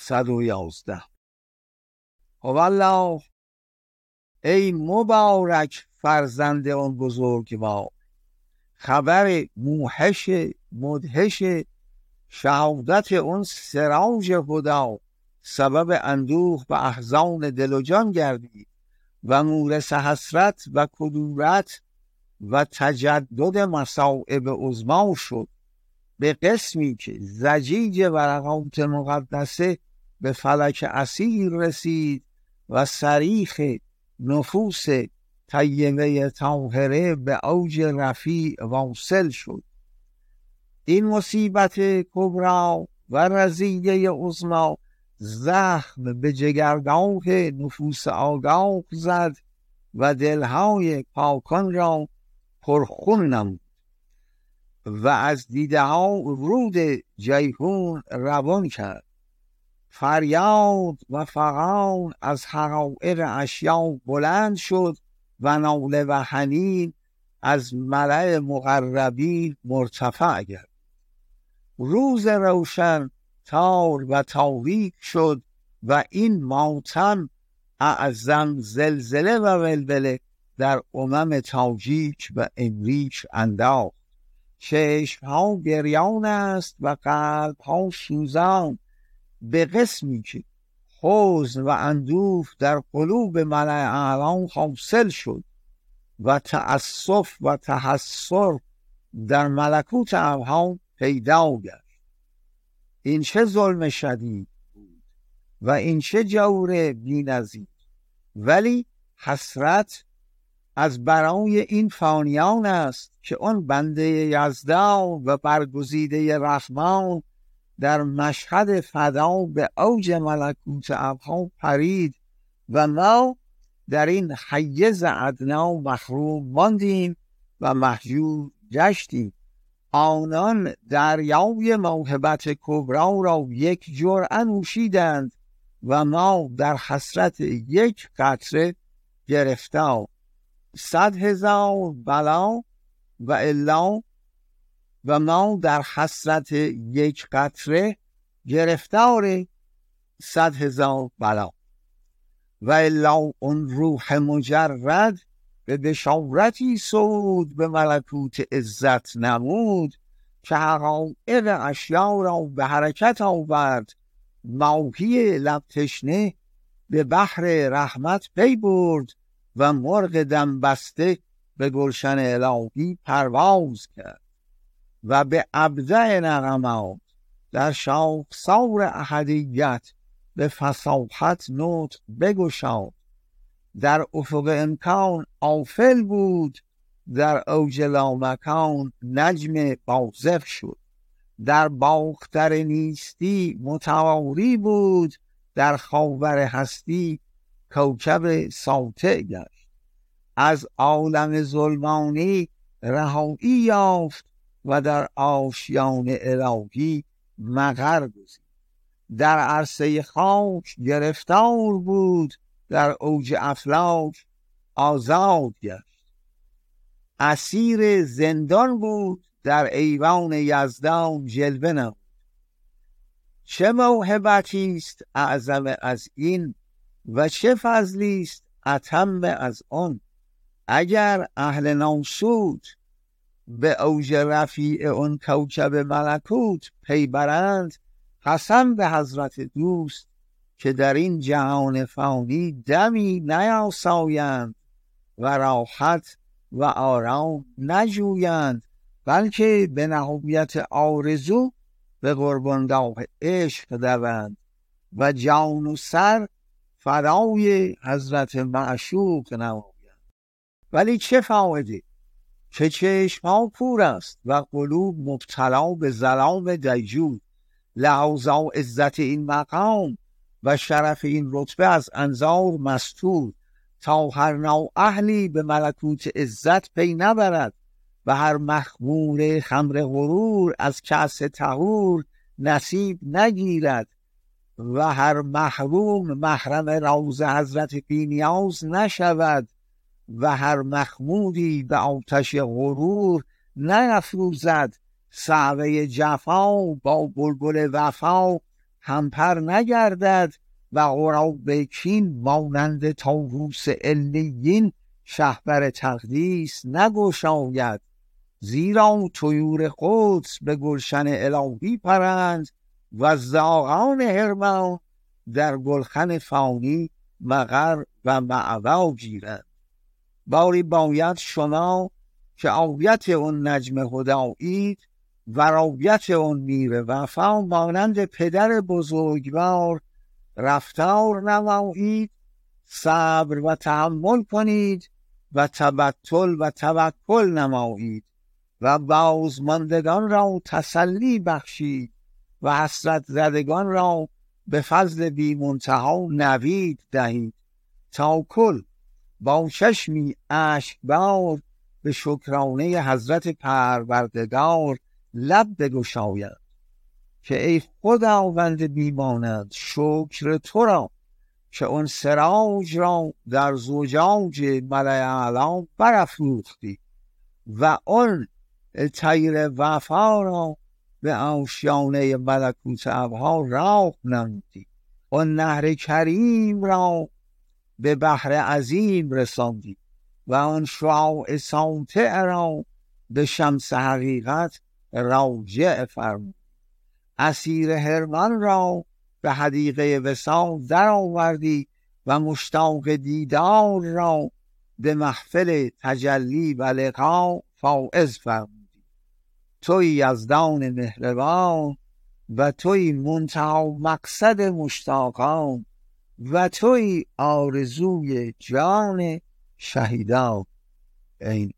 111. والله ای مبارک فرزند آن بزرگوار، خبر موحش مدهش شهادت اون سراج هدا سبب اندوه و احزان دل و جان گردید و مورث حسرت و کدورت و تجدد مصائب عظما شد، به قسمی که زجیج ورقات مقدسه به فلک اصیل رسید و صریخ نفوس طیبه طاهره به اوج رفیع واصل شد. این مصیبت کبرا و رضیه عظما زخم به جگرگاه نفوس آگاه زد و دلهای پاکان را پرخون نمود و از دیده ها رود جیحون روان کرد. فریاد و فغان از حقایق اشیا بلند شد و ناله و حنین از ملأ مقربین مرتفع گشت. روز روشن تار و تاریک شد و این ماتم اعظم زلزله و ولوله در تاجیک و امریک انداخت. چشمها گریان است و قلبها سوزان، به قسمی که حزن و اندوه در قلوب ملأ اعلام حاصل شد و تأسف و تحسر در ملکوت ابهام پیدا گشت. این چه ظلم شدید بود و این چه جور بی‌نظیر، ولی حسرت از برای این فانیان است که آن بنده یزدان و برگزیده رحمان در مشهد فدا به اوج ملکوت ابها پرید و ما در این حیز ادنا محروم ماندیم و محجور گشتیم. آنان دریای موهبت کبرا را یک جرعه نوشیدند و ما در حسرت یک قطره گرفتار. 100,000 بلا و الا و ما در حسرت یک قطره گرفتار 100,000 بلا و الا اون روح مجرد به بشارتی سود به ملکوت عزت نمود که حقایق اشیا را به حرکت آورد. ماهی لب تشنه به بحر رحمت پی برد و مرغ دم بسته به گلشن الهی پرواز کرد و به ابدع نغمات در شاخسار احدیت به فصاحت نطق بگشاد. در افق امکان آفل بود، در اوج لامکان نجم بازغ شد. در باختر نیستی متواری بود، در خاور هستی کوکب ساطع گشت. از عالم ظلمانی رهایی یافت و در آشیان الهی مقر گزید. در عرصه خاک گرفتار بود، در اوج افلاک آزاد گشت. اسیر زندان بود، در ایوان یزدان جلوه نمود. چه موهبتی است اعظم از این و چه فضلی است اتم از آن. اگر اهل ناسوت به اوج رفیع آن کوکب ملکوت پی برند، قسم به حضرت دوست که در این جهان فانی دمی نیاسایند و راحت و آرام نجویند، بلکه به نهایت آرزو به قربانگاه عشق دوند و جان و سر فدای حضرت معشوق نمایند. ولی چه فایده که چشم‌ها کور است و قلوب مبتلا به ظلام دیجور. لحاظا عزت این مقام و شرف این رتبه از انظار مستور، تا هر نوع اهلی به ملکوت عزت پی نبرد و هر مخمور خمر غرور از کأس طهور نصیب نگیرد و هر محروم محرم روض حضرت بینیاز نشود و هر مخمودی به آتش غرور نفروزد. صعوه جفا با بلبل وفا همپر نگردد و غراب کین، مانند طاووس علیین شهپر تقدیس نگشاید. زیرا طیور قدس به گلشن الهی پرند و زاغان حرمان در گلخن فانی مقر و مأوا گیرند. باری باید شما که آیت اون نجم هدایید و رایت اون میر وفا، مانند پدر بزرگوار رفتار نمایید. صبر و تحمل کنید و تبتل و توکل نمایید و بازماندگان را تسلی بخشید و حسرت زدگان را به فضل بی منتها نوید دهید، تا کل با چشمی اشکبار به شکرانه حضرت پروردگار لب بگشاید که ای خداوند بیمانند، شکر تو را که اون سراج را در زجاج ملأ اعلی برافروختی و اون طیر وفا را به آشیانه ملکوت ابها راه نمودی، اون نهر کریم را به بحر عظیم رساندی و آن شعاع ساطع را به شمس حقیقت راجع فرمود. اسیر حرمان را به حدیقه وصال در آوردی و مشتاق دیدار را به محفل تجلی و لقا فائز فرمودی. توی یزدان مهربان و توی منتهی مقصد مشتاقان و توی آرزوی جان شهیدان. این